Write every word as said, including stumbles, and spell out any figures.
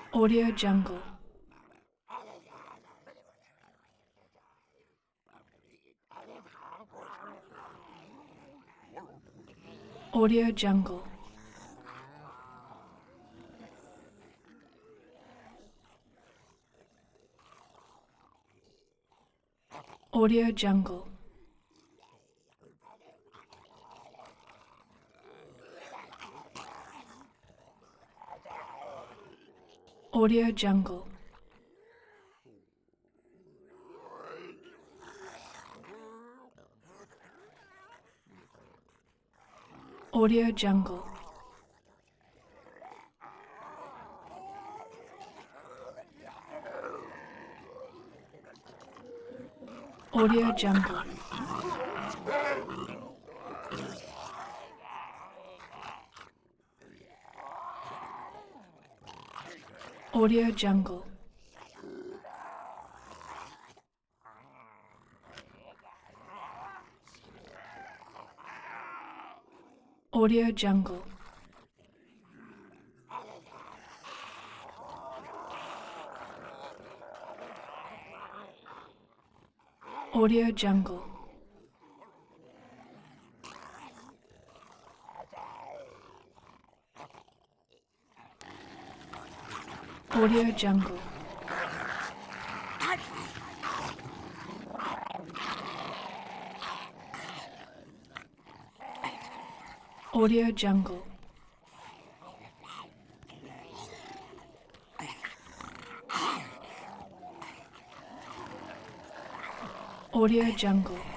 Audio Jungle. Audio Jungle. Audio Jungle. Audio Jungle. Audio Jungle. Audio Jungle. Audio Jungle. Audio Jungle. Audio Jungle. Audio Jungle. Audio Jungle. Audio Jungle.